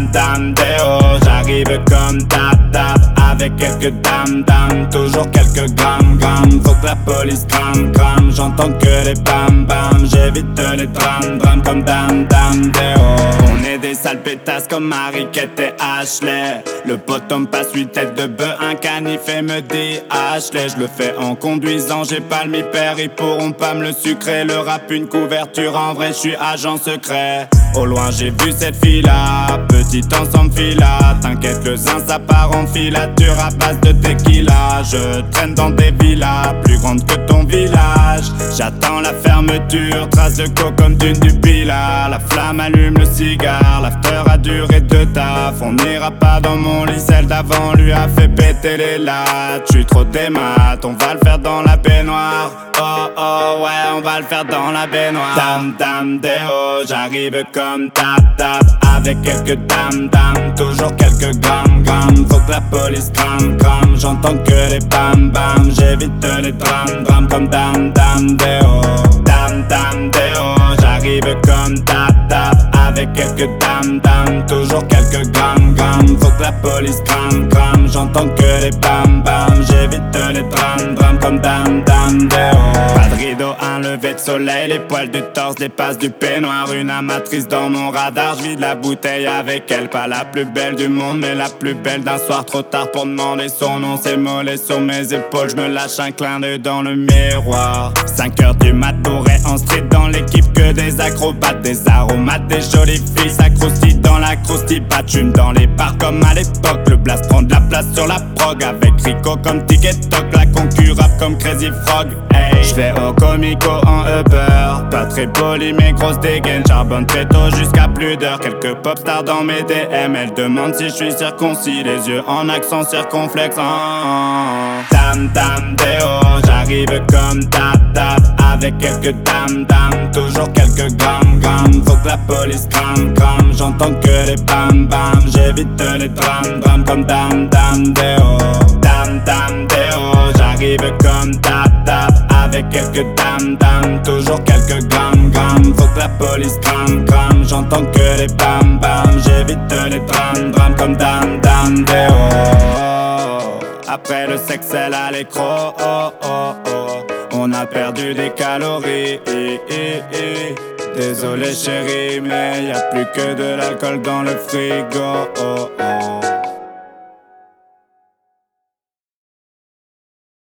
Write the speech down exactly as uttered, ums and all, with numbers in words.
dam déo, j'arrive comme tap tap avec quelques dam dam, toujours quelques grammes grammes. Faut que la police crame crame, j'entends que les bam bam, j'évite les drames drames comme dam dam déo. On est des sales pétasses comme Mariquette et Ashley. Le potom passe huit têtes de bœuf, un canif et me dit Ashley. Je le fais en conduisant, j'ai pas le mi-père, ils pourront pas me le sucrer. Le rap une couverture, en vrai je suis agent secret. Au loin j'ai vu cette fille-là, petit ensemble fila. T'inquiète le zin ça part en filature à base de tequila. Je traîne dans des villas, plus grandes que ton village. J'attends la fermeture, trace de co comme d'une du pila. La flamme allume le cigare, l'after a duré deux taf. On n'ira pas dans mon lit, celle d'avant lui a fait péter les lattes. J'suis trop démat, on va le faire dans la baignoire. Oh oh ouais, on va le faire dans la baignoire. Dam dam déo, j'arrive comme tap tap avec quelques dam dam, toujours quelques grammes grammes. Faut que la police crame crame, j'entends que les bam bam, j'évite les drames drames comme dam dam déo. Dam dam déo, j'arrive comme tap tap avec quelques dam dam, toujours quelques grammes grammes. Faut que la police crame crame, j'entends que les bam bam, j'évite les drames drames comme dam dam déo. Pas de rideau, un lever de soleil, les poils du torse dépassent du peignoir. Une amatrice dans mon radar, je vide la bouteille avec elle. Pas la plus belle du monde, mais la plus belle d'un soir. Trop tard pour demander son nom, c'est mollet sur mes épaules. Je me lâche un clin d'œil dans le miroir. cinq heures du mat, bourré en street dans l'équipe que des acrobates. Des aromates, des jolies filles s'accroustillent dans la croustille. Battume dans les bars comme à l'époque. Le blast prend de la place sur la prog avec Rico comme TikTok. La concu rap comme Crazy Frog. Hey, j'vais au comico en Uber, pas très poli mais grosse dégaine. Charbonne très tôt jusqu'à plus d'heures. Quelques pop stars dans mes D M. Elle demande si j'suis circoncis, les yeux en accent circonflexe. Oh. Dam dam déo, j'arrive comme tap tap avec quelques dam dam, toujours quelques grammes grammes. Faut que la police crame crame, j'entends que les bam bam, j'évite les drames drames comme dam dam déo. Dam dam déo, j'arrive comme tap tap avec quelques dam dam, toujours quelques grammes grammes. Faut que la police crame crame, j'entends que les bam bam, j'évite les drames drames comme dam dam déo. Après le sexe elle a l'écro, oh oh oh. On a perdu des calories, désolé chérie, mais y'a plus que de l'alcool dans le frigo, oh oh.